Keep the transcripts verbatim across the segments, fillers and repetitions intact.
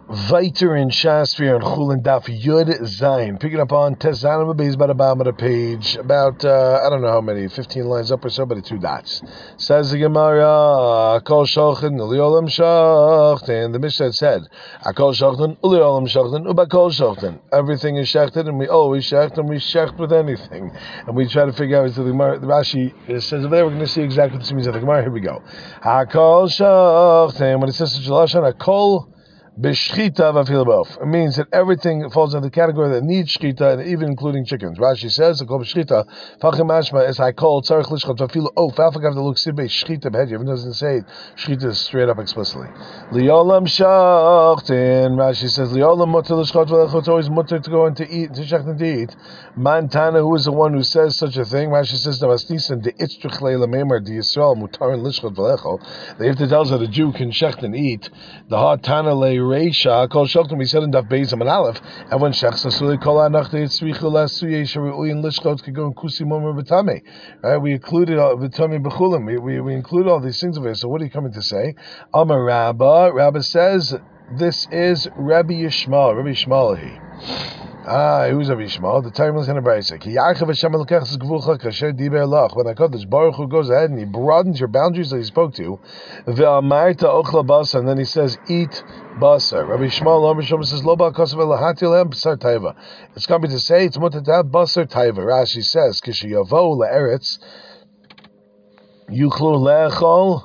Viter in Shasfir and Chulin Daf Yud Zayin. Picking up on Tezanim Abiz by the bottom of the page, about, uh, I don't know how many, fifteen lines up or so, but it's two dots. Says the Gemara, Akol Shochin, Uliolam Shochin. The Mishnah said, Akol Shochin, Uliolam Shochin, Ubakol Shochin. Everything is shechted, and we always shecht, and we shecht with anything. And we try to figure out, the Gemara, the Rashi says, over there, we're going to see exactly what this means at the Gemara. Here we go. Akol Shochin. When it says, Akol B'shchita v'afil. It means that everything falls into the category that needs shchita, and even including chickens. Rashi says, "Akol b'shchita fachim mashma es hakol tzarich lishchot v'afil of v'afagav the look sibbe shchita b'hedya." Even doesn't say shchita straight up explicitly. Liolam shachtin. Rashi says, "Liolam mutter lishchot v'lecho." It's always mutter to go and to eat, to shechtin to eat. Mantana, who is the one who says such a thing? Rashi says, "Damasnisan de itztrich leilamemer de Yisrael mutarin lishchot v'lecho." They have to tell us that a Jew can shechtin eat. The hard tana lei Reisha, Kol Shoktim, we said in Daf Beis and Aleph, and when Shech Sasuli Kol Anach Yitzrichu Lasuye Sharu'uyin Lishchot Kagon Kusi Momer B'Tamei. Right, we included B'Tamei B'Chulim. We, we we include all these things of it. So what are you coming to say? Amar Rabba. Rabba says this is Rabbi Yishmael. Rabbi Yishmael. Ah, who's Rabbi Yishmael? The time is in a brayse. Ki Yaakov Hashem Elokech Zgvulcha Kasher Diber Lach. When HaKadosh Baruch Hu goes ahead and he broadens your boundaries that he spoke to you, Ve'amarta Ochla Basar, and then he says, eat Basar. Rabbi Yishmael Omer Shom says, Lo Ba'akasav Elahati Lehem Basar Taiva. It's coming to say, it's mutter to have Basar Taiva. Rashi says, Kishiyavo La'eretz Yuchlu Le'echol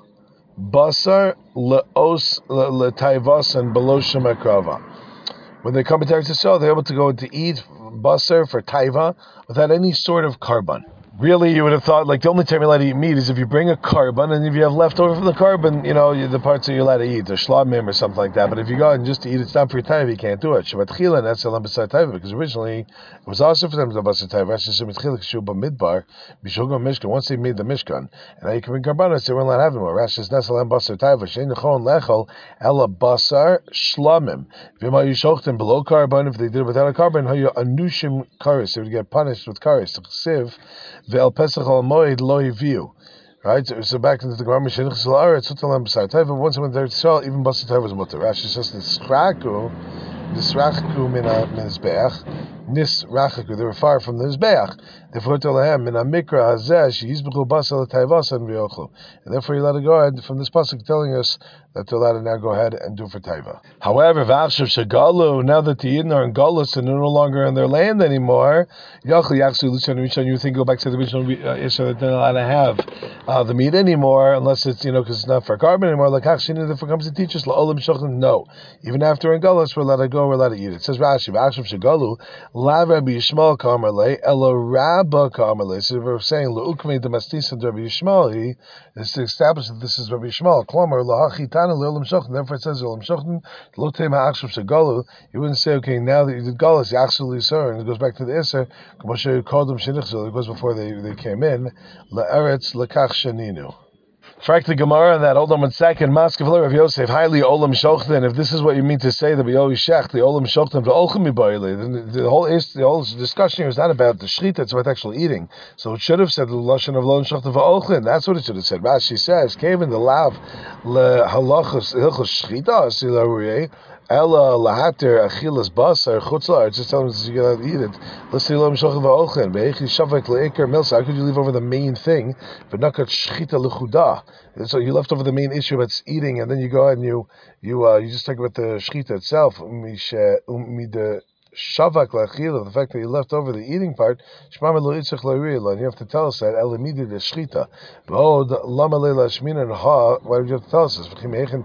Basar Le'os Le'taivas and Below Shem Akrava. When they come to Eretz Yisrael, they're able to go to eat basar for taiva without any sort of carbon. Really, you would have thought, like, the only time you're allowed to eat meat is if you bring a carbon, and if you have leftover from the carbon, you know, the parts that you're allowed to eat, the shlamim or something like that. But if you go and just to eat it, it's not for your taiva, you can't do it. Shabbat chila, and that's a basar taiva, because originally it was also for them to basar taiva. Shabbat chila, kshuba midbar, bishogam mishkan. Once they made the mishkan, and now you can bring carbonates, they weren't allowed to have them more. Rashi says, nesalam basar taiva, shein nechon lechol, ela basar shlamim. V'ma yishochtim below carbon, if they did it without a carbon, hayu anushim karis, they would get punished with karis. Ksiv, Ve'al Pesach al Moed lo yiviu. Right, so, so back into the Gemara, Mishenich Zalaret, Sutalam B'Sar Taiva. Once when they're Yisrael, even B'Sar Taiva was mutter. Rashi says Nisraku, Nisraku min Mizbeach, Nisraku. They were far from the Mizbeach. Therefore, Tolahem min Mikra Hazeh Sheyizbechu Basar L'Taivas and V'Yochlu. And therefore, you let it go ahead from this pasuk telling us that they're allowed to now go ahead and do for Taiva. However, V'Achshav Shagalu, now that the Yidden are in Galus and they're no longer in their land anymore, Yachli Yachsu Lucian Rishon, you think go back to the original Israel that they're not allowed to have uh, the meat anymore unless it's, you know, because it's not for carbon anymore. Like Hachshin, if it comes to teach us, La'olim Shochin, no. Even after in Galus, we're allowed to go, we're allowed to eat it. It says Rashi, V'Achshav Shagalu, La Rabbi Yishmael Kamarle, Ela Rabba Kamarle. So we're saying, L'ukmei Damastis Rabbi Yishmael, is to establish that this is Rabbi Yishmael. Klomer, L'Hachitana, L'olim Shochin. Therefore it says, L'olim Shochin, L'otem Ha'achshav Shagalu. You wouldn't say, okay, now that you did Galus, Yachsul Yisur, and it goes back to the Isser, K'moshe Kodem Shenichzul, it goes before they, they came in, La'eretz L'kach Sheninu. Frak the Gemara, that hold on one second. Maskav Rav Yosef, highly Olam Shochten. If this is what you mean to say that we always shech the Olam Shochten the Olchim Mibayli, then the whole the whole discussion here is not about the shechita; it's about actual eating. So it should have said the lashon of Olam Shochten v'Olchim. That's what it should have said. Rashi says, "Kevin the lav le halachos hilchos shechita asilaruyeh." Ella lahater achilas basar chutzlar. It's just telling us you gotta eat it. Let's see lo mishloch va'ochen. Ve'echi shavek le'eker milsa. How could you leave over the main thing? But not got shchita lechuda. So you left over the main issue that's eating, and then you go ahead and you you uh, you just talk about the shchita itself. Umide shavak la'achila. The fact that you left over the eating part. Shmama lo itzich la'riyah. And you have to tell us that elamidi the shchita. V'od lama leila shmina and ha. Why would you have to tell us this? When would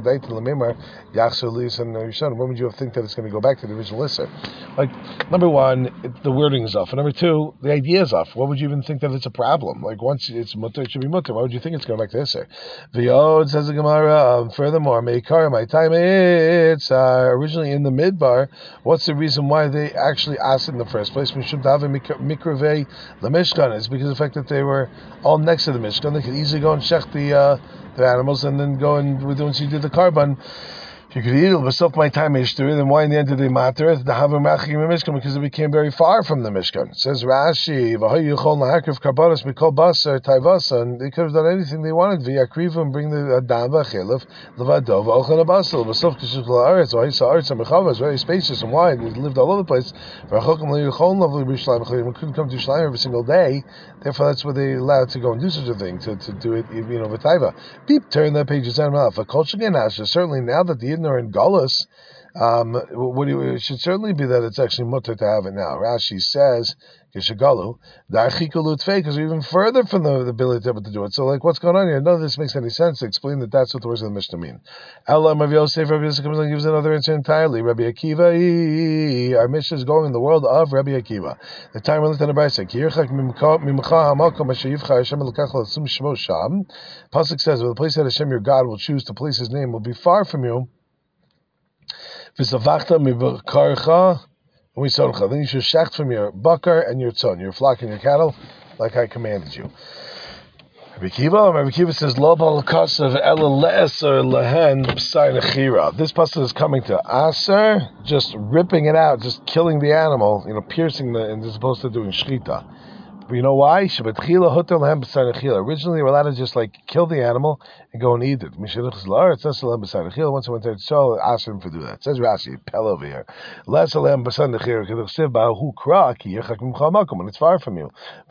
you think that it's going to go back to the original Isser? Like, number one, it, the wording is off. And number two, the idea is off. What would you even think that it's a problem? Like, once it's mutter, it should be mutter. Why would you think it's going back to Isser? V'yod, says the Gemara, um, furthermore, meikar, my time, it's uh, originally in the midbar. What's the reason why they actually asked it in the first place? Mishum davim mikruvei lemishkan. It's because of the fact that they were all next to the Mishkan. They could easily go and check the uh, the animals and then go and once you did the carbon, If you could eat it, but my time ishtur, then why in the end did they matter? The haver machim mishkan because it became very far from the mishkan. It says Rashi, v'hay yichol nahakriv karbanos mikol basar taivasa, and they could have done anything they wanted. V'yakriv and bring the adam v'chilif levado v'ochan abasel. V'sof kishuk la'aretz v'hayisa aretz and mechava is very spacious and wide. They lived all over the place. V'achokim le'yichol lovely b'yishlayim v'chayim. We couldn't come to Yerushalayim every single day. Therefore, that's where they allowed to go and do such a thing to, to do it. You know, v'taiva. Beep. Turn that page. Certainly now that the Yidden are in Galus, um, what do you, it should certainly be that it's actually mutter to have it now. Rashi says, Kishagalu, because we're even further from the, the ability to be able to do it. So, like, what's going on here? None of this makes any sense to explain that that's what the words of the Mishnah mean. Allah, Rabbi Yosef, Rabbi Yosef comes and gives another answer entirely. Rabbi Akiva, our Mishnah is going in the world of Rabbi Akiva. The time we're looking at the Brisa, Pasuk says, well, the place that Hashem your God will choose to place his name will be far from you. Then you should shecht from your bakar and your tzon, your flock and your cattle, like I commanded you. Rabbi Kiva, Rabbi Kiva says, Lo bal kasav ela le'eser lehen b'sai nechira. This pasuk is coming to aser, just ripping it out, just killing the animal, you know, piercing the, and as opposed to doing shchita. But you know why? Originally, they were allowed to just like kill the animal and go and eat it. Once it went there, it's so asked him to do that. It says Rashi, Pel over here. When it's far from you.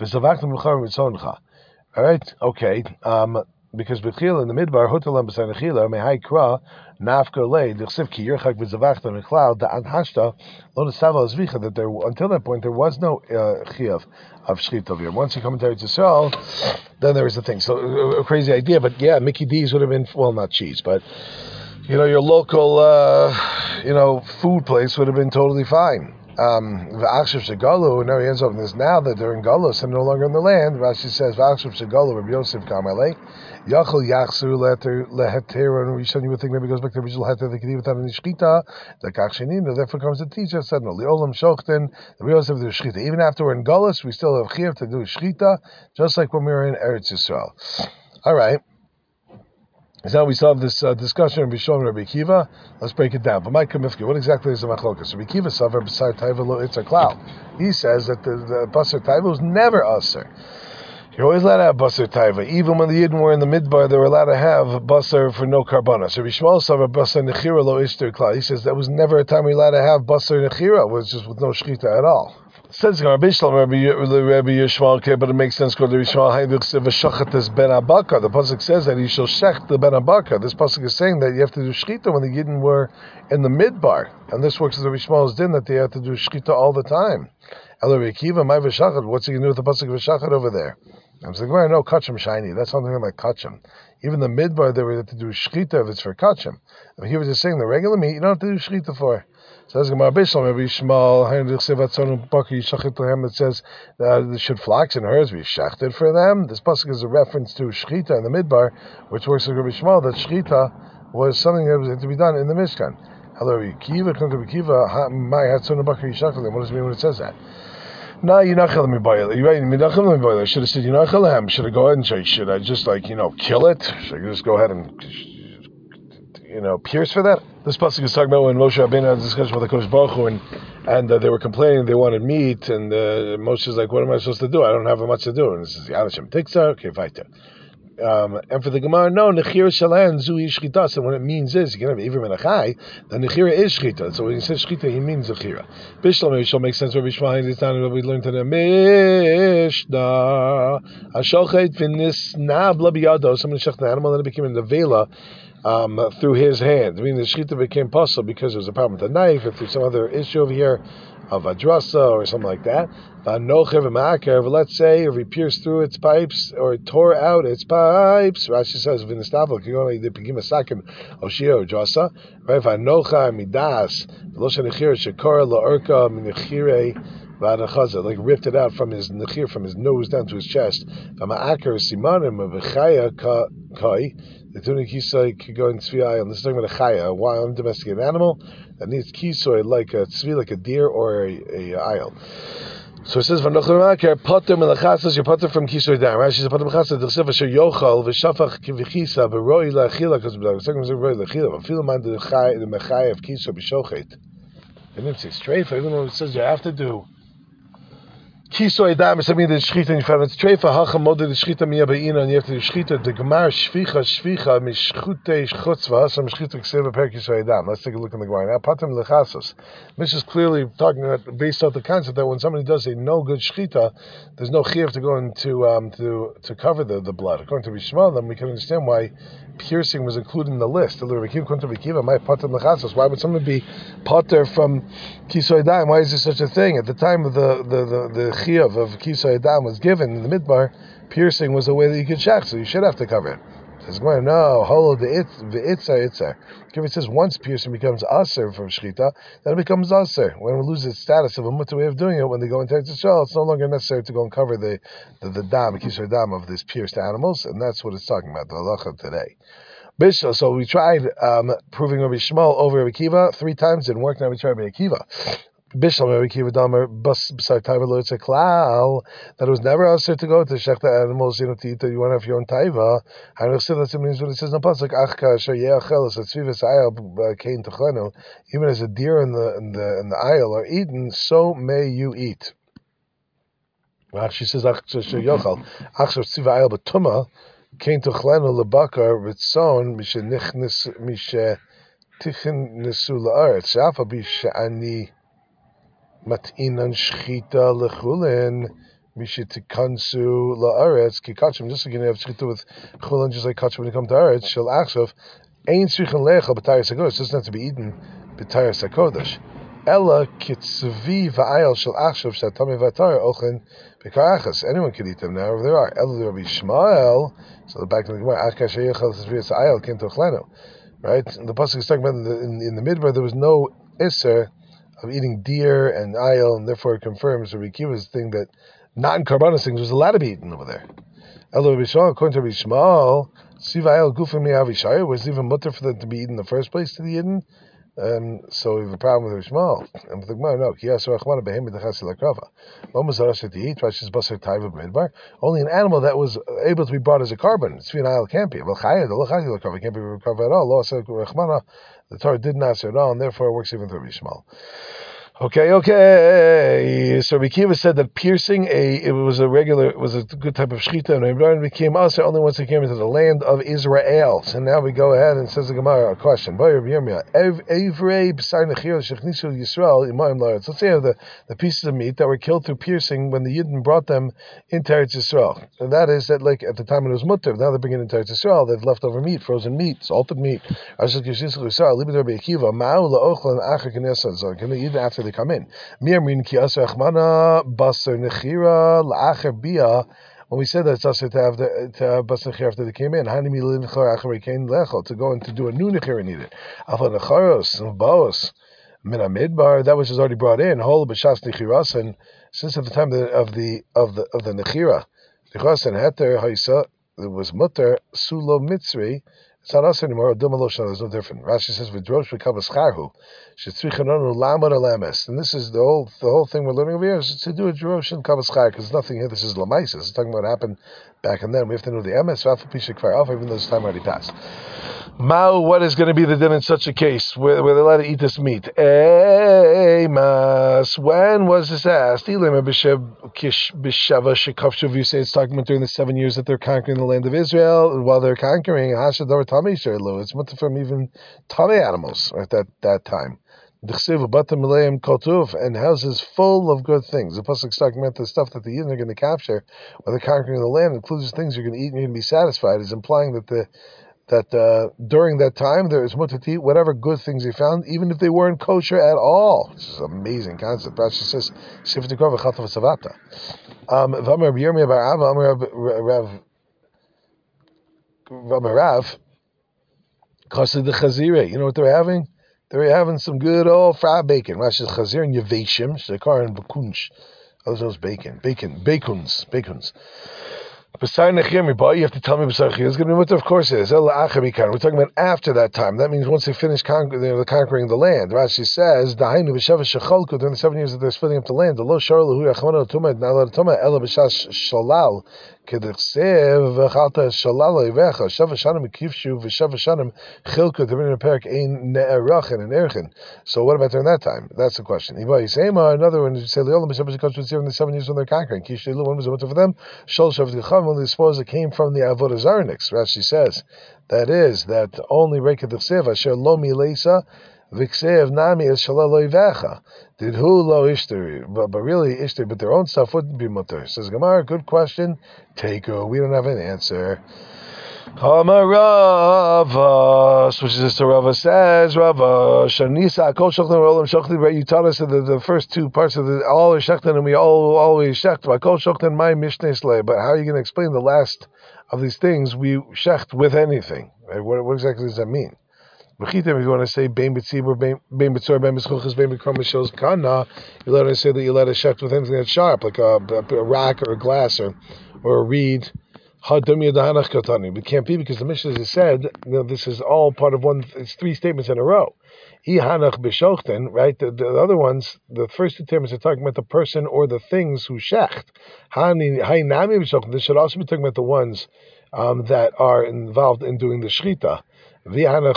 All right, okay. Um, because B'tchila in the midbar, Hotelam b'say nechila, mehai kra, nafka lei, d'chsiv ki yirchak v'zavachta nechlau, da'an hashta, lo nesava azvicha, that there, until that point, there was no uh, chiyav of shchita over here. Once you come into Eretz Yisrael, then there was the thing. So, a, a crazy idea, but yeah, Mickey D's would have been, well, not cheese, but, you know, your local, uh, you know, food place would have been totally fine. Um, V'achshav Shegalu, now he ends up in this now that they're in Galus and no longer in the land. Rashi says, V'achshav Shegalu, Rabbi Yosef Kamalei, Yachal Yachsu Leheter, and you would think maybe it goes back to the original Heter, they could even have in the Shchita, the Kachshanin, therefore comes the teacher, said, no, Leolam Shochten, the Yosef do Shchita. Even after we're in Galus, we still have Chiv to do Shchita, just like when we were in Eretz Yisrael. All right. So now we still have this uh, discussion of Bishon and Rabbi Kiva. Let's break it down. But my Kamifki, what exactly is the machlokas? Rabbi Kiva savar b'sar taiva lo itzer klal. He says that the, the basar taiva was never aser. You're always allowed to have basar taiva. Even when the Yidden were in the midbar, they were allowed to have basar for no karbana. So Rabbi Shmuel savar basar nechira lo itzer klal. He says that was never a time we allowed to have basar nechira, was just with no shchita at all. Says Rabbi Shlomo, Rabbi Yishmael, okay, but it makes sense because Rabbi Yishmael, ben abaka. The pasuk says that he shall shech the ben abaka. This pasuk is saying that you have to do shchita when the Yidden were in the midbar, and this works as Rabbi Yishmael's din that they have to do shchita all the time. El Rabbi Akiva, my v'shachat. What's he gonna do with the pasuk v'shachat over there? I was like, well, no, kachim shiny. That's something like kachim. Even the midbar, they were to do shchita if it's for kachim. I mean, he was just saying the regular meat, you don't have to do shchita for. Says Gemara Bishlam, Rabbi Shmuel, it says uh, should flocks and herds be shechted for them? This pasuk is a reference to shchita in the midbar, which works with Rabbi Shmuel that shchita was something that was to be done in the Mishkan. Hello, Rabbi Kiva, come to Rabbi Kiva, my hatzon bakar yishachel. What does it mean when it says that? No, you're not going to boil. You're right. I should have said you're not going to. Should I go ahead and say, should I just like you know kill it? Should I just go ahead and you know pierce for that? This pasuk is talking about when Moshe Rabbeinu had a discussion with the Kodesh Baruch Hu, and, and uh, they were complaining they wanted meat, and uh, Moshe is like, what am I supposed to do? I don't have much to do. And this is Yadashem Tiksa, okay, fighter. Um, and for the Gemara, no, Nechira Shalan Zui Shchita. So what it means is, you can have Ivrim and Achai, then Nechira is Shchita. So when he says Shchita, he means Nechira. Bishlam, it shall make sense where Bishmael is down, what we learned in the Mishnah. Ashochet Vinis Nab Labiyado. Someone shech the animal, and it became in the Vela. Um, through his hand. I mean, the shchita became possible because there was a problem with the knife, or through some other issue over here of a drasa or something like that. Let's say if he pierced through its pipes or tore out its pipes, Rashi says, "V'nistavol kigoni de pigim asakim oshio drasa." Right? V'anocha midas v'lo shenichir shekora laorka minechire. Like ripped it out from his nechir, from his nose down to his chest. V'ma'akar simanim v'chaya kai. The tunic kisoy could go in tzvi ayil. This is talking about a chaya, a wild, undomesticated animal that needs kisoy like a tzvi, like a deer or a, a ayil. So it says, "V'nochel potter melachasas, you're potter from kisoy dam." Rashi says, "Potter melachasas d'chsev asher yochal v'shafach kivchisa v'roi la'achila." Because the second is roi la'achila. V'filu man the mechai of kisoy b'shochet. It didn't say streifa, even though it says you have to do kisoy dam. It's something that shchita and you found it's streifa hacham moded the shchita miya beina, and you have to do shchita the gemar shvicha shvicha mishchute chutzva some shchita ksev per kisoy dam. Let's take a look in the gemara now. Potter melachasas. This is clearly talking about, based off the concept that when somebody does a no good shchita, there's no chiyuv to go into um, to to cover the, the blood. According to Bishmal, then we can understand why piercing was included in the list. Why would someone be potter from kisoy dam? Why is there such a thing? At the time of the the the, the chiyuv of kisoy dam was given in the midbar, piercing was a way that you could shach, so you should have to cover it. Says, no, holo the itzar itzar. If it says once piercing becomes aser from shchita, then it becomes aser. When we lose its status of a mutter way of doing it, when they go into Eretz Yisrael, it's no longer necessary to go and cover the the, the dam, kisur dam of these pierced animals, and that's what it's talking about, the halacha today. Bishla, so we tried um, proving Rabbi Shmuel over Rabbi Akiva three times, didn't work. Now we tried Rabbi Akiva. Bishlam Rabbi Akiva Damer bas b'sar taiva lo yitzeh klal, that it was never asked to go to shechta animals, you know, to eat that you want to have your own taiva. I know that means what it says in the pasuk, ach kasher yeachel es atzvivas ayal kein techlenu, even as a deer in the in the in the aisle are eaten, so may you eat. She says ach kasher yochel ach tzviva ayal b'tuma kein techlenu lebakar ritzon mishe nichnes mishe tichin nesu la'aretz shafa b'shani Matinan shchita lechulin mishitikansu laaretz kikachim. Just like you have shchita with chulin, just like kachim when you come to aretz. Shel achshav ein tzrichin lecha b'tayas hakodesh. It doesn't have to be eaten b'tayas hakodesh. Ella kitzvi va'ayel shel achshav shatami v'atar ochin b'karachas. Anyone can eat them now. If there are Ella Rabbi Shmuel. So back to the Gemara. Achkash yechal tzvi v'ayel kin tochlenu. Right. And the pasuk is talking about in the, in, in the midbar there was no iser of eating deer and ayel, and therefore it confirms Rabbi Akiva's thing that non-karbanos things was allowed to be eaten over there. Elo Rabbi Shmuel, according to Rabbi Shmuel, siv ayel gufim mi'avishayah was even mutter for them to be eaten in the first place to the Yidden. Um, so we have a problem with Rabbi Shmuel. And with the Gemara, no. Only an animal that was able to be brought as a carbon. Tzvi ayel can't be. It can't be recovered at all. The Torah did not say it all, and therefore it works even through Rabbi Shmuel. Okay, okay. So Rabbi Akiva said that piercing a it was a regular it was a good type of shchita, and it became us only once it came into the land of Israel. So now we go ahead and says the Gemara a question. Let's say the, the pieces of meat that were killed through piercing when the Yidden brought them into Eretz Yisrael. And that is that like at the time it was mutter, now they're bringing it into Eretz Yisrael, they've leftover meat, frozen meat, salted meat. Can they eat it after they come in? When we said that it's also to have the to have bas nechir after they came in, to go and to do a new nechir and eat it. That which is already brought in, whole b'shas nechirasan, and since at the time of the of the of the, of the nechira, nechirasan heter haisa, it was mutter sulo mitzri. It's not us anymore. There's no different. Rashi says v'drosh v'kavas charhu shetzrichanonu lamad alames, and this is the whole the whole thing we're learning over here is to do a drosh and kavas char because nothing here. This is lamaisis. It's talking about what happened back and then. We have to know the emes v'afu pishik kvar alpha, even though this time already passed. Mao, what is going to be the din in such a case where, where they're allowed to eat this meat? Emas, when was this asked? You say it's talking about during the seven years that they're conquering the land of Israel, and while they're conquering, it's much from even tummy animals at that, that time. And houses full of good things. The pasuk is talking about the stuff that the Yidden are going to capture while they're conquering the land, includes things you're going to eat and you're going to be satisfied, is implying that the that uh, during that time there is mutter to eat whatever good things they found, even if they weren't kosher at all. This is an amazing concept. Rashi says, um, you know what they're having? They're having some good old fried bacon. Rashi says, chazir and yaveshim, shekar and bakunch. Those those bacon, bacon, bacoons, bacoons. B'sar nechir but you have to tell me b'sar chiyah is going to be mutter. Of course it is. We're talking about after that time. That means once they finish con- they're conquering the land. Rashi says, "Dahainu b'sheva shecholku," during the seven years that they're splitting up the land. The lo shar lahu yachmanu tumah not allowed tumah ela b'shas shalal k'dechsev v'chalta shalal oivecha sheva shanim kifshu v'sheva shanim chilku. They're in a parak ein ne'erachin and erchin. So what about during that time? That's the question. Another one you say leolam b'sheva shekol in the seven years when they're conquering. Kishleilu, one was a mutter for them. Shol shav dicham. Only suppose it came from the Avodah Zarnix. Rashi says that is that only Reka D'Chsev Asher Lo Milesa V'Ksev Nami Es Shalal Lo Yivecha. Did who lo Ishter? But, but really Ishter, but their own stuff wouldn't be mutter. Says Gemara, good question. Teiko, we don't have an answer. Amar Rava, which is this Rava says, Rava, Shanisa, Kol Shachtan, Olam Shachtan, right? You taught us that the, the first two parts of the, all is Shachtan, and we all always Shecht, by Kol Shachtan, my Mishneh, but how are you going to explain the last of these things? We Shecht with anything, right? What, what exactly does that mean? B'chitem, if you want to say, Bein B'tzibur, Bein B'tzor, Bein B'schuchas, Bein B'krom, B'shos Kana, you let us say that you let us Shecht with anything that's sharp, like a, a rock or a glass or, or a reed. It can't be because the Mishnah has said, you know, this is all part of one, it's three statements in a row. Right? The, the other ones, the first two statements are talking about the person or the things who shecht. This should also be talking about the ones um, that are involved in doing the shchita. But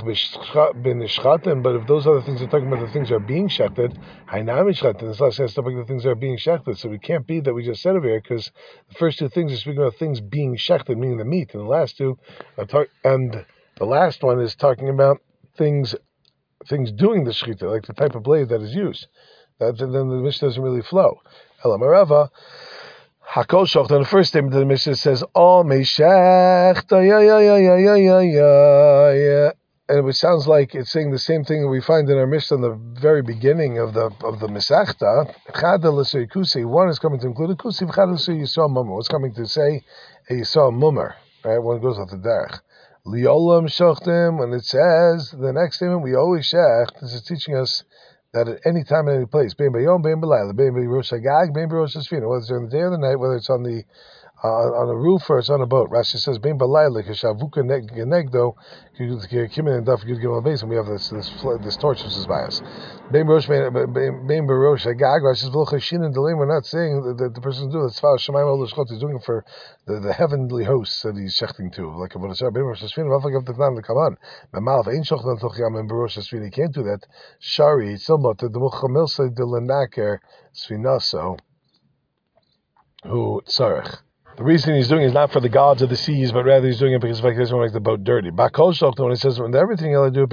if those other things are talking about the things that are being shechted, this last sense talking about the things that are being shechted. So it can't be that we just said over here because the first two things are speaking about things being shechted, meaning the meat, and the last two are talk- and the last one is talking about things things doing the shechita, like the type of blade that is used. That then the Mishnah doesn't really flow. Elamarava. Hakol Shochtan, the first statement of the Mishnah says, All Meshech, ya ya ya ya ya ya ya. And it sounds like it's saying the same thing that we find in our Mishnah in the very beginning of the of the Masechta. Chada l'sei kusi. One is coming to include a kusi. Chada l'sei yisrael mummer. What's coming to say a yisrael mummer? Right, one goes off the derech. Liolam shochtim. When it says the next statement, we always shech. This is teaching us that at any time and any place, bein bayom, bein belayla, bein b'rosh hagag, bein b'rosh hashvina, whether it's during the day or the night, whether it's on the uh, on a roof or it's on a boat. Rashi says, bein belayla, kashavuka negdo, kimin and daf gid gimel beis, and we have this this this torch which is by us. Bein b'rosh bein b'rosh hagag. Rashi says, v'lo chashin and delim. We're not saying that, that the person doing it's far shemayim ol l'shchot. He's doing it for the, the heavenly hosts that he's shechting to, like a v'lasar bein b'rosh hashvina. V'afak of the knan l'kaman. Me'malaf ein shochtan tochiyam and b'rosh hashvina. He can't do that. Shari tzilmot the muchamilsa de lenaker svinaso who tzarech. The reason he's doing it is not for the gods of the seas, but rather he's doing it because he doesn't want to make the boat dirty. Bakol Shokta, when he says, when everything he'll do,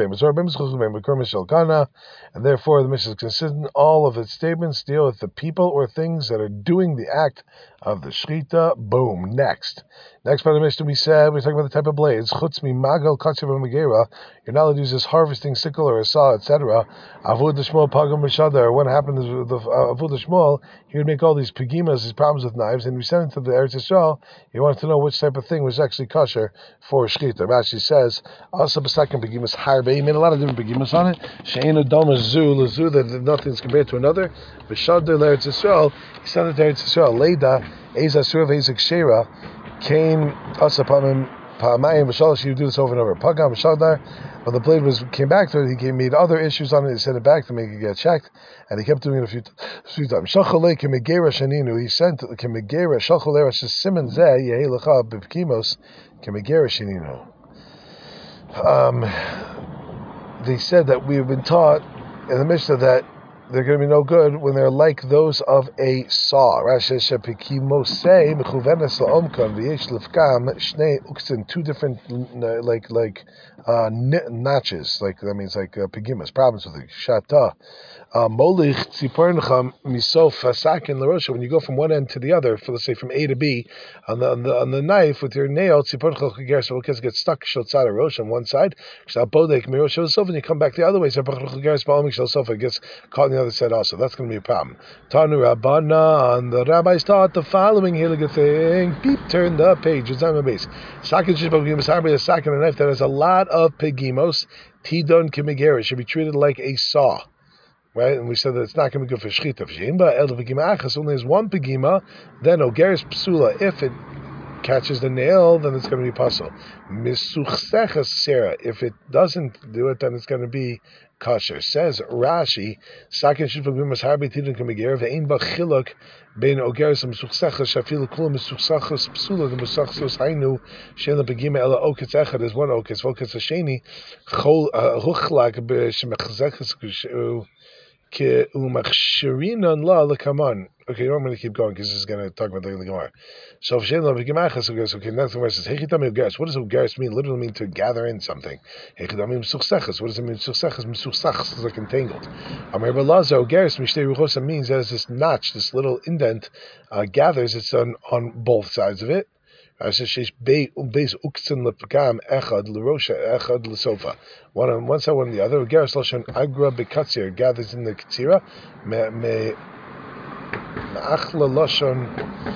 and therefore the mission is consistent, all of its statements deal with the people or things that are doing the act of the Shechita. Boom. Next. Next part of the mission we said, we're talking about the type of blades. Chutz mi magal katsev megera. You're not allowed to use this harvesting sickle or a saw, et cetera. Avud l'shmol pagam b'shadar. What happened is the Avud l'shmol, he would make all these pagimas, these problems with knives, and we sent it to the Eretz Yisrael. He wanted to know which type of thing was actually kosher for Shechita. Rashi says, also b'sakim pagimas harbe. He made a lot of different pagimas on it. She'enu dama zu l'zu, that nothing's compared to another. B'shadar l'Eretz Yisrael. He sent it to Eretz Yisrael. Leida, Eza Surav, Ezek Shera. Came us upon him. Pa'amayim v'shalosh. He would do this over and over. Pagam v'shadar. When the blade was came back to it, he came, made other issues on it. He sent it back to make it get checked, and he kept doing it a few, a few times. Shachalei kemegera shaninu. He sent kemegera shachalei rashes siman zeh yehi lecha b'pkimos kemegera shaninu. Um, they said that we have been taught in the Mishnah that they're going to be no good when they're like those of a saw. Rashi shepikimosei mechuvenes laomkan v'yesh lefkam shnei uktzin, two different uh, like like uh, notches. Like that means like uh, pigimas, problems with it. Shata. Molich tziporncha misof hasakin l'rosha. When you go from one end to the other, for let's say from A to B, on the on the, on the knife with your nail, tziporncha chager, so it gets stuck shotzad rosh on one side. Bodek mirosha l'sof, and you come back the other way. Tziporncha chager spalmik l'sof, it gets caught on the other side also. That's going to be a problem. Tanu Rabbana, and the rabbis taught the following hiliga thing. Beep, turn the page. It's on my base. Sakin shishbagimos harbe, a sakin, a knife that has a lot of pegimos. Tidon kimigera should be treated like a saw. Right, and we said that it's not going to be good for shechita. If only has one pegima, then ogeres psula. If it catches the nail, then it's going to be puzzle. Misuchseches Sarah. If it doesn't do it, then it's going to be kosher. Says Rashi, Sakin Shifagrimas Harbi Tidin Kamiger, Vein Bachiluk, Bein Ogeres, Misuchseches, Shafil Kul, Misuchseches, Psula, the Misuchseches Hainu, Shela Begima Ella Oketz Echad, there's one Oketz, Oketz Hasheni, Chol, Ruchlak, Shemechzeches, Ke Umachshirinan La Lekaman. Okay, I'm going to keep going because this is going to talk about the Gemara. So, if Shayla Begimachas, okay, next verse says, Hechidami Ugaris. What does Ugaris mean? Literally mean to gather in something. Hechidami Msuchsechas. What does it mean? Msuchsechas, Msuchsachas is like entangled. Amar Belaza, Ugaris, Mishtei Ruchosa means that this notch, this little indent, uh, gathers, it's on, on both sides of it. One on one side, one on the other. Ugaris Lashon Agra Bekatzir gathers in the Katsira. Me me Achla Lashon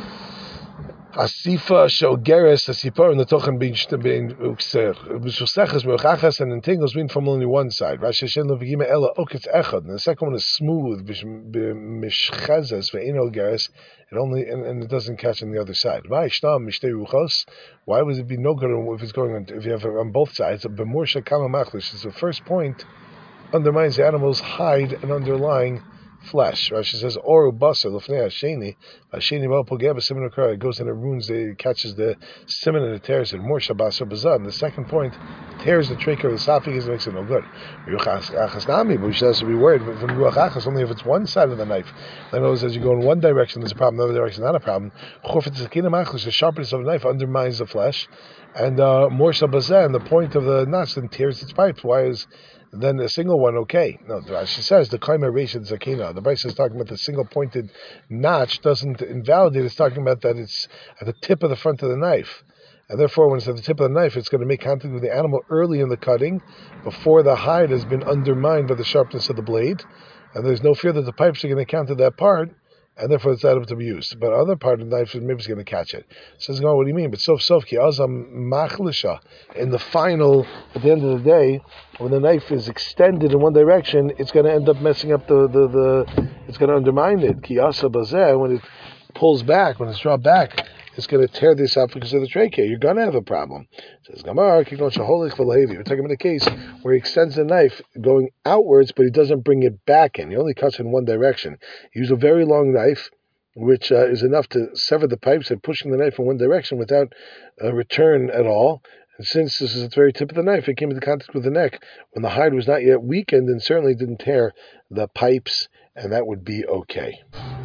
Asifa Shogeres Asipar and the Tochen being being Uksechas Merachas and entangles being from only one side. Rashi Shen Levigima Ella Oketz Echad. And the second one is smooth. Mishchazes Ve'ino Geres. It only and, and it doesn't catch on the other side. Why would it be no good if it's going on if you have it on both sides? B'morsha Kama Machlish is the first point undermines the animal's hide and underlying flesh. Rashi says, Oru Basar, Lufnei Hasheni, Hasheni Mal Pogeba Siman Okra, it goes and it ruins, the, it catches the siman and it tears it. More Shabbasar Bazan. The second point tears the trachea of the esophagus and makes it no good. Achasnami, but she has to be worried from Ruach Achas, only if it's one side of the knife. Then it as you go in one direction, there's a problem, the other direction, not a problem. The sharpness of the knife undermines the flesh, and uh, more Shabbazan, the point of the notch, then tears its pipes. Why is then the single one okay? No, she says the Kaima Reshid Zakina. The Bryce is talking about the single pointed notch doesn't invalidate. It's talking about that it's at the tip of the front of the knife, and therefore when it's at the tip of the knife, it's going to make contact with the animal early in the cutting, before the hide has been undermined by the sharpness of the blade, and there's no fear that the pipes are going to counter that part, and therefore it's able to be used. But other part of the knife maybe is going to catch it. Says, "Oh, what do you mean?" But sof sof ki azam machlisha. In the final, at the end of the day, when the knife is extended in one direction, it's going to end up messing up the the, the it's going to undermine it. Ki asa bazeh, when it pulls back, when it's dropped back, it's going to tear the esophagus of the trachea. You're going to have a problem. Says Gamar, we're talking about a case where he extends the knife going outwards, but he doesn't bring it back in. He only cuts in one direction. He used a very long knife, which uh, is enough to sever the pipes and pushing the knife in one direction without a return at all. And since this is at the very tip of the knife, it came into contact with the neck when the hide was not yet weakened and certainly didn't tear the pipes, and that would be okay.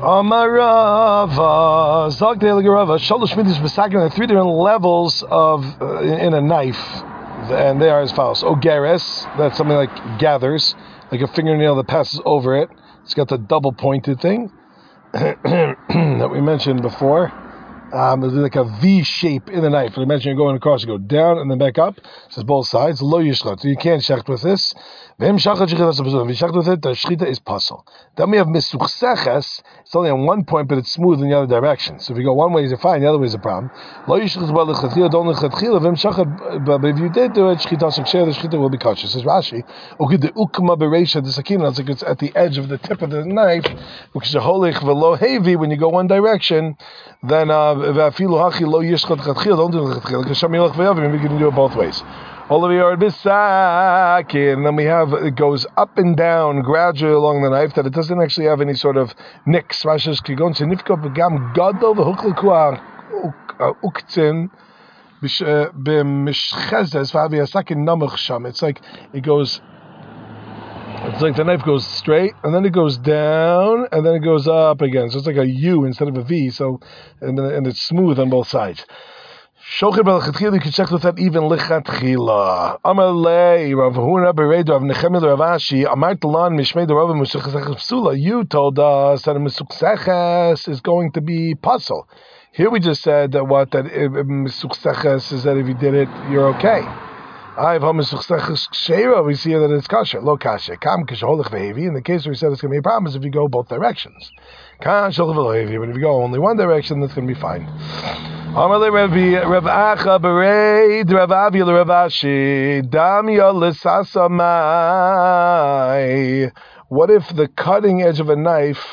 Amarava, Zagdelagarava, Shalosh Midas Besakin, there are three different levels of uh, in a knife, and they are as follows. Ogeres, that's something like gathers, like a fingernail that passes over it. It's got the double pointed thing that we mentioned before. Um, it's like a V shape in the knife. And imagine you're going across, you go down and then back up. It says both sides. Lo yishchat. So you can't shecht with this. V'hem shachat shechita. If you shecht with it, the shechita is puzzle. Then we have misuchseches. It's only on one point, but it's smooth in the other direction. So if you go one way, you're fine. The other way is a problem. Lo yishchat b'al lechatchila. Don't lechatchila. V'hem shachat. But if you did do it, shechita shechita, the shechita will be kosher. Says Rashi. Okay, the ukma bereisha the sakina. It's like it's at the edge of the tip of the knife. Because holich v'lo heavy. When you go one direction, then uh, don't do it because we can do it both ways. All of you are bisakin, and then we have it goes up and down gradually along the knife that it doesn't actually have any sort of nicks. It's like it goes. It's like the knife goes straight, and then it goes down, and then it goes up again. So it's like a U instead of a V. So, and, and it's smooth on both sides. Shocher belchatchila, you can check with that even lichatchila. Amalei Rav Huna bereid Rav Nechemia Rav Ashi Amart Lan Mishmei Rav Musuchseches Psula. You told us that a Musuchseches is going to be puzzle. Here we just said that what that Musuchseches is that if you did it, you're okay. We see that it's kasher, low kasher. Kam kisholich vehevi. In the case where we said it's going to be a problem is if you go both directions. Kan sholich vehevi. But if you go only one direction, that's going to be fine. Amalei Rav Acha bereid Rav Avi Rav Ashi damya l'sasamai. What if the cutting edge of a knife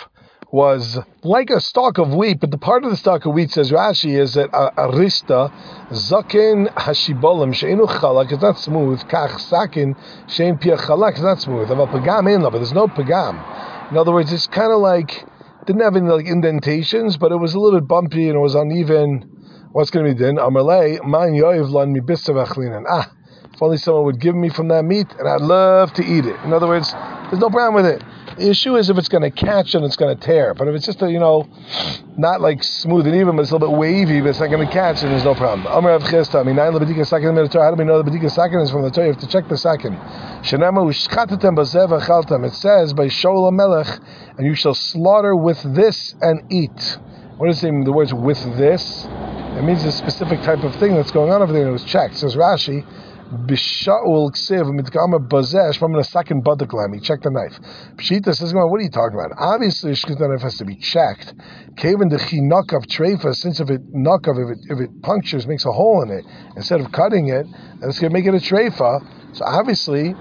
was like a stalk of wheat, but the part of the stalk of wheat, says Rashi, is that arista zaken hashibolim she'enu chalak is not smooth. Kach sakin she'en pia chalak is not smooth. Aval pagam in love, but there's no pagam. In other words, it's kind of like didn't have any like indentations, but it was a little bit bumpy and it was uneven. What's going to be then? Amalei man yoiv lan mi bisav achlinan. Ah, if only someone would give me from that meat, and I'd love to eat it. In other words, there's no problem with it. The issue is if it's going to catch and it's going to tear. But if it's just a, you know, not like smooth and even, but it's a little bit wavy, but it's not going to catch, and there's no problem. Amar Rav Chisda, minayin lebedika sakin min Torah. How do we know the bedika sakin is from the Torah? You have to check the sakin. Shenema ushchatetem bazev achaltem. It says by Shaul HaMelech, and you shall slaughter with this and eat. What does it mean? The words with this? It means a specific type of thing that's going on over there, and it was checked. Says Rashi, B'Shaul Ksiv Mitkama Bazesh from a second badak lamb. He checked the knife. Pshita says, "What are you talking about? Obviously, shchita knife has to be checked. Kaven the chinakav treifa. Since if it nakav, if it if it punctures, makes a hole in it instead of cutting it, then it's going to make it a treifa. So obviously,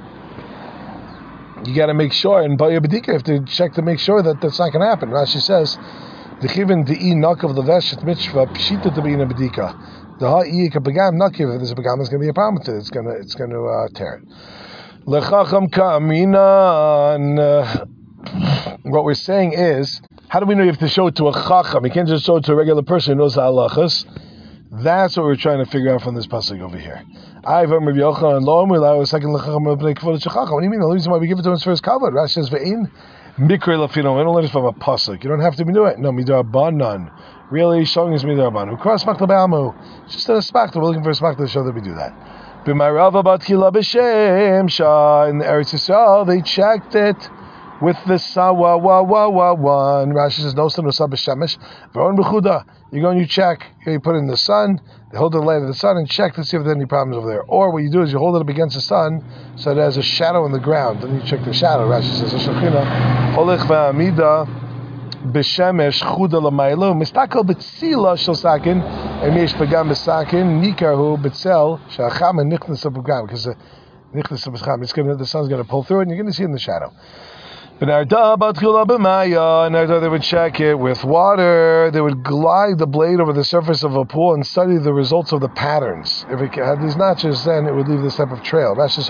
you got to make sure. And by your bedika, you have to check to make sure that that's not going to happen." Rashi says, "The chiven the e nakav leveshet mitzvah pshita to be in a bedika." The ha'iyik a pagam nakiv. If there's a pagam, there's going to be a problem with it. It's going to, it's going to uh, tear it. Lechacham kaminan. What we're saying is, how do we know you have to show it to a chacham? You can't just show it to a regular person who knows the halachas. That's what we're trying to figure out from this pasuk over here. I've heard Rabbi Yochanan lo omer la second lechacham b'nei kavod shechacham. What do you mean? The reason why we give it to him is for his kavod. Rashi says ve'in mikra lafino. We don't learn it from a pasuk. You don't have to do it. No midrabanan. Really showing us midrabanan. Who cross makla be'amu? It's just a spakta. We're looking for a spakta to show that we do that. B'ma'rava batchila b'shem shah in the Eretz Yisrael they checked it with the sawa wa wa wa one. Rashi says no sun no sab b'shemesh. V'on b'chuda. You go and you check. You put it in the sun. They hold it in the light of the sun and check to see if there's any problems over there. Or what you do is you hold it up against the sun so it has a shadow in the ground. Then you check the shadow. Rashi says Shechina Olich v'amida b'shemesh chuda l'maylo mistakel b'tzila shel sakin emish pagam b'sakin nikahu b'tzel shacham and nichnas pagam because the nichnas pagam it's gonna the sun's gonna pull through it and you're gonna see it in the shadow. And they would check it with water. They would glide the blade over the surface of a pool and study the results of the patterns. If it had these notches, then it would leave this type of trail. Just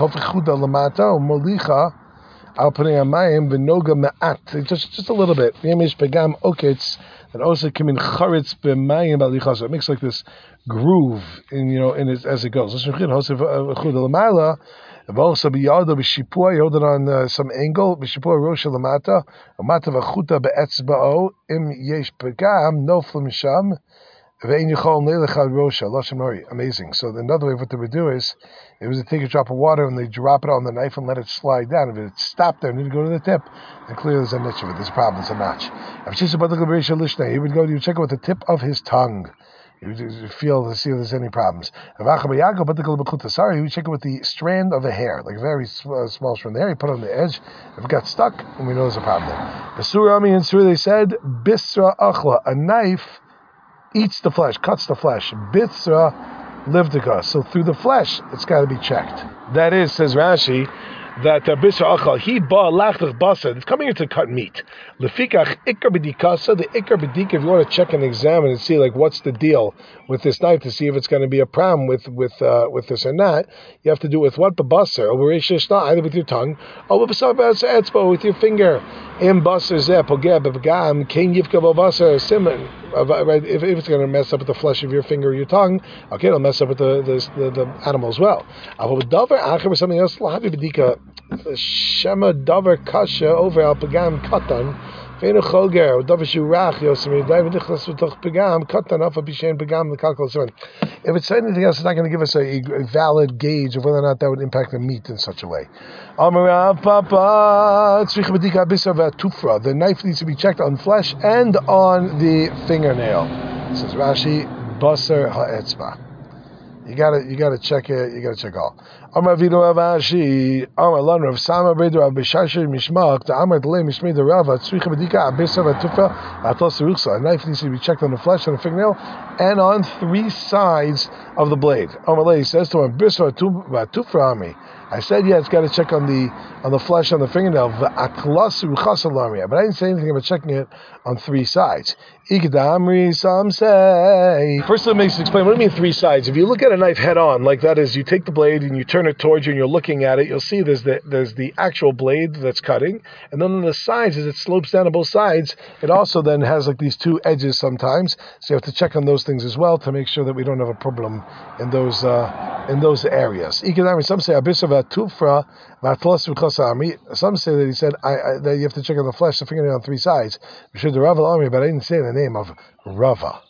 just a little bit. And also it makes like this groove in you know in it as it goes. Also, b'yada b'shipua, you hold it on uh, some angle. B'shipua rosha lamata, amata v'chuta be'etzba'o im yesh pagam noflim sham ve'in yichol neilechad rosha lashon mori. Amazing. So another way of what they would do is, it was to take a drop of water and they drop it on the knife and let it slide down. If it stopped there and didn't go to the tip, then clearly there's a niche of it. There's a problem. There's a notch. He would go. You check it with the tip of his tongue. You feel to see if there's any problems. Sorry, you check it with the strand of a hair, like a very small strand of hair. You put it on the edge. If it got stuck, and we know there's a problem there. The Surami and Surah, they said, Bisra achla, a knife eats the flesh, cuts the flesh. Bisra livdika. So through the flesh, it's got to be checked. That is, says Rashi, that Bisra achal he ba lachtach basa. It's coming here to cut meat. Lefikach ikar b'dikasa. The ikar b'dik. If you want to check and examine and see like what's the deal with this knife to see if it's going to be a problem with with uh, with this or not, you have to do it with what b'basar or either with your tongue or with etzba with your finger. Im basar zeh pogeh b'gam kein yivka b'basar simon. If, if it's going to mess up with the flesh of your finger or your tongue, okay, it'll mess up with the the, the, the animal as well. But davar acher or something else, lahavi b'dika. Shema davar kasha over al pagam katan. Feinu cholger davar shurach yosemi davar nichlas v'toch pagam katan afa b'shein pagam l'kalkal seven. If it's anything else, it's not going to give us a, a valid gauge of whether or not that would impact the meat in such a way. Amarav papa tzrich b'dika bisar v'atufra. The knife needs to be checked on flesh and on the fingernail. Says Rashi basar ha'etzba. You gotta, you gotta check it. You gotta check all. Amar Vino Avashi, Amar Lan Rav Sama Bred Rav Bishashir Mishmak, the Amar Delay Mishmei the Rava, Tzricha Bedika, Abisa Vatufa, Atos Ruchsa. A knife needs to be checked on the flesh, on the fingernail, and on three sides of the blade. Amar Lay says to him, Abisa Vatufa Ami. I said, yeah, it's got to check on the on the flesh, on the fingernail. But I didn't say anything about checking it on three sides. Some say. First, let me explain. What do you mean three sides? If you look at a knife head on, like that is, you take the blade and you turn it towards you and you're looking at it, you'll see there's the there's the actual blade that's cutting, and then on the sides, as it slopes down on both sides, it also then has like these two edges sometimes. So you have to check on those things as well to make sure that we don't have a problem in those uh, in those areas. Some say Tufra, some say that he said I, I, that you have to check on the flesh, the fingernail on three sides. We should the Rava army, but I didn't say the name of Rava.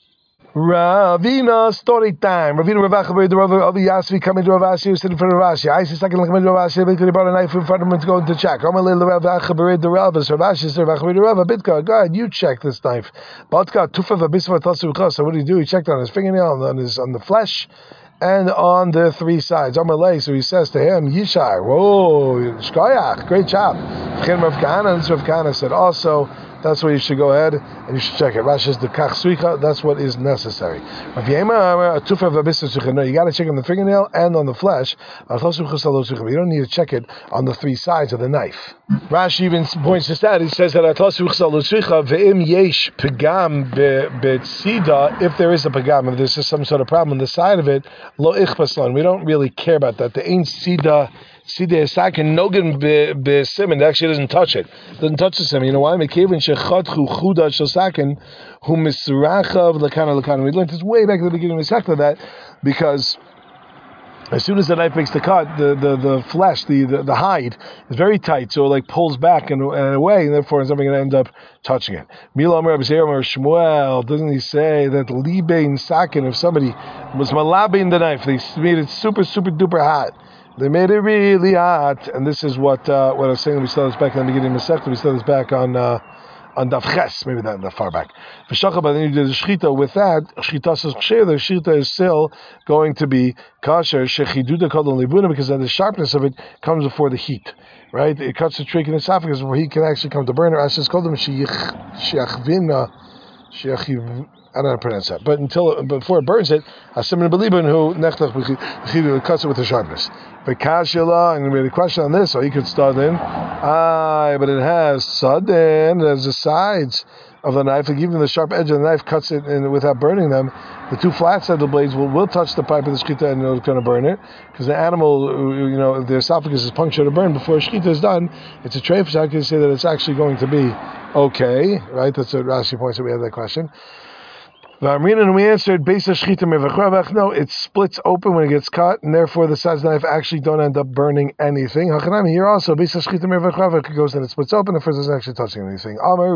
Ravina story time. Ravina Ravacha, the Rava of Yasvi coming to Ravashi, sitting for Ravashi. I see second coming to Ravashi, they could have brought a knife in front of him to go to check. I'm a little Ravacha, buried the Rava, Ravashi, Ravacha, the Rava, Bitka, go ahead, you check this knife. Batka, Tufa, Bisma, Tasu, so what did he do? He checked on his fingernail, on his on the flesh, and on the three sides. Amalei, so he says to him, Yishar, whoa, Shkoyach, great job. Rav Kahana, and Rav Kahana said also, that's where you should go ahead and you should check it. Rashi says the kach suicha, that's what is necessary. No, you got to check on the fingernail and on the flesh. You don't need to check it on the three sides of the knife. Rashi even points this out. He says that ve'im yesh pegam betzida, if there is a pegam, if there's just some sort of problem on the side of it, lo ichpaslan. We don't really care about that. The ain't sida. Sideh Sakin Nogan be Simon actually doesn't touch it. Doesn't touch the Simon. You know why? Mekevin Shechadchu Chuda Shel Sakin Hu Misrachav Lakana Lakana. We learned this way back at the beginning of the Sekta that because as soon as the knife makes the cut, the, the, the flesh, the, the, the hide is very tight, so it like pulls back and, and away, and therefore it's never going to end up touching it. Mila Amar Abzeiram Shmuel, doesn't he say that Libein Sakin, if somebody was malabein the knife, they made it super super duper hot. They made it really hot, and this is what uh, what I was saying. We saw this back in the beginning of the Masechta. We saw this back on uh, on Daf Ches, maybe that, that far back. V'shachar, but then you did the shchita. With that, shchita says ksher. The shchita is still going to be kasher shechiduda kol libuna, because then the sharpness of it comes before the heat. Right? It cuts the trach in the esophagus where he can actually come to burn it. I just called them shiachvina shiachiv. I don't know how to pronounce that, but until before it burns it, Asim Belibin who nechtach cuts it with the sharpness. V'kashila, and we had a question on this, so he could start in. Ah, but it has sudden, it has the sides of the knife, like even the sharp edge of the knife cuts it in without burning them. The two flat side of the blades will, will touch the pipe of the shkita and it's going to burn it, because the animal, you know, the esophagus is punctured to burn before shkita is done. It's a treif, so I can say that it's actually going to be okay, right? That's what Rashi points out. We had that question. And we answered, no, it splits open when it gets cut, and therefore the sides of the knife actually don't end up burning anything. Here also, it goes and it splits open, the first isn't actually touching anything. Amar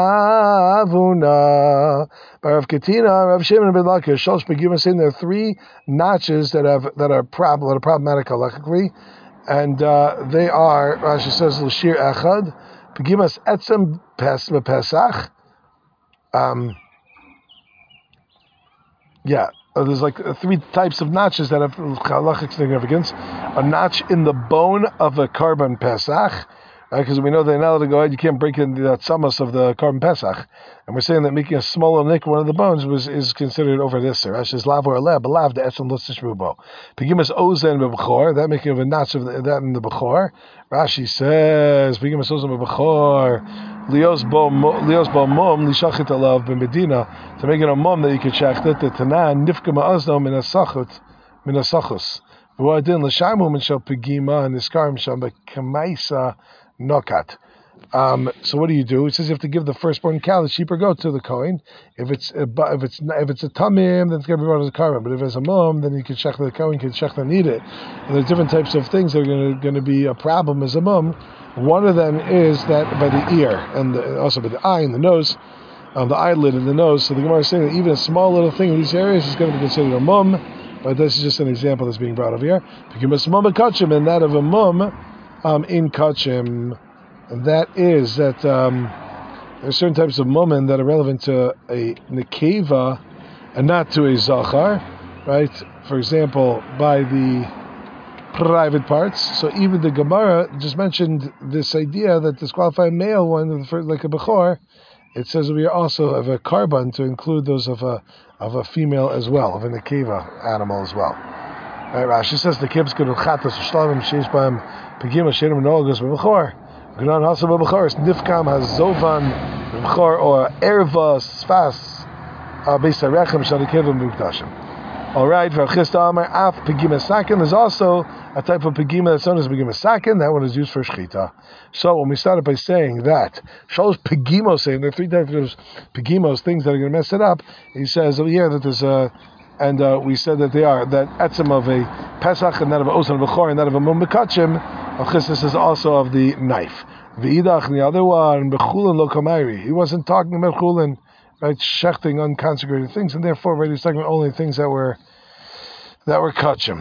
Ravuna, Rav Katina, Rav Shimon ben Lakish, Shalosh Begivim, saying there are three notches that have that are problem that are problematic halachically, and uh, they are, Rashi says, L'shir Echad, Begimas Etzem Pesach. Um. Yeah, uh, there's like uh, three types of notches that have halachic significance. A notch in the bone of a carbon pesach, because right? We know they're not allowed to go ahead. You can't break in the tzamas of the carbon pesach, and we're saying that making a smaller nick one of the bones was is considered over this. Rashi says lav or leb, lav the etzem lustish rubo. Begimas ozen bebechor, that making of a notch of the, that in the bechor. Rashi says begimas ozen bebechor. Lios bo lios bo mom lishachit alav b'medina, to make it a mom that you could shacht it. The tanan nifka ma'azno min asachut min asachus. V'adin l'shamu min shel pegima and niskarim shel b'kamaisa nokat. Um, so what do you do? It says you have to give the firstborn cow, the sheep or goat, to the kohen. If it's a, if it's if it's a tamim, then it's going to be brought as a carbon. But if it's a mum, then you can check the kohen can check and eat it. And there's different types of things that are going to going to be a problem as a mum. One of them is that by the ear and the, also by the eye and the nose, um, the eyelid and the nose. So the Gemara is saying that even a small little thing in these areas is going to be considered a mum. But this is just an example that's being brought over here. Because mum kachim, and that of a mum um, in kachim. And that is that um, there are certain types of mumen that are relevant to a nekeva and not to a zachar, right? For example, by the private parts. So even the Gemara just mentioned this idea that disqualifying male one for like a bechor. It says we also have a carbon to include those of a of a female as well, of a nekeva animal as well. Right, Rashi says the kibbutz could chatas shlavim sheish b'hem pegima shenim nogus b'bechor. Gnan hasa b'bechor is nifkam hazovan b'bechor or erva sfas beisarechem shalikevim b'mukdashim. All right, v'achista amar af pegima sakin. There's also a type of pegima that's known as pegima sakin. That one is used for shchita. So when we started by saying that shows pegimos, saying there are three types of pegimos, things that are going to mess it up. He says over here that there's a, and uh, we said that they are that etzem of a pesach and that of a osan b'chor and that of a mum b'kachim. Achistis is also of the knife. V'idach and the other one b'chulin lo kamayri. He wasn't talking about chulin, right? Shechting unconsecrated things, and therefore, right, he's talking about only things that were that were kachim.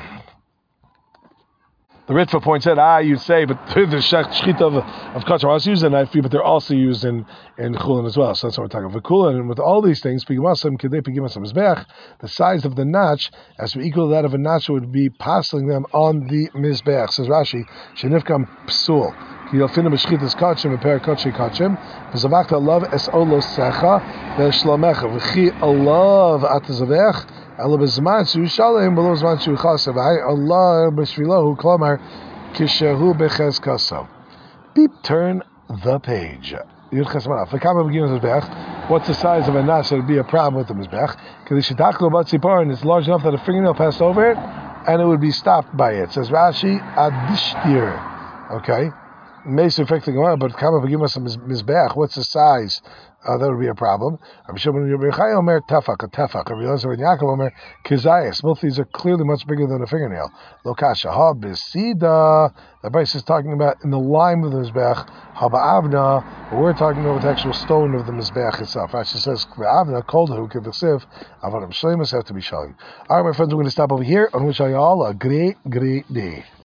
The Ritva points out, ah, you'd say, but the shechita of, of kachim also used in knife, but they're also used in, in chulin as well. So that's what we're talking about. V'kulin, and with all these things, pigimasam kedei pigimasam mizbech, the size of the notch, as to equal that of a notch, would be passing them on the mizbech. Says Rashi, shenifkam psul. Yilfinu b'shchitas kachim v'per kachi kachim v'zavachta alav es olo secha v'shlamecha v'chi alav atazavech ela b'zman shu shalem below zman shu chasav Allah b'shvilahu klamar kishehu b'chezkaso. Beep, turn the page. What's the size of a notch that would be a problem with the mizbech? Because it's large enough that a fingernail passed over it and it would be stopped by it. Says Rashi, adishtir. Okay? May affect the Gemara, but kama b'gimas mizbeach. What's the size? Uh, that would be a problem. Rabbi Shimon ben Yochai Omer tefach, a tefach. Rabbi Elazar ben Yaakov Omer kizayis. Both these are clearly much bigger than a fingernail. Lo kasha ha besida. The Bryce is talking about in the lime of the mizbeach. Ha ba'avna. But we're talking about the actual stone of the mizbeach itself. Rashi says ba'avna called who kivasiv. Avadim shleimus have to be shalim. All right, my friends, we're going to stop over here. On which I all a great, great day.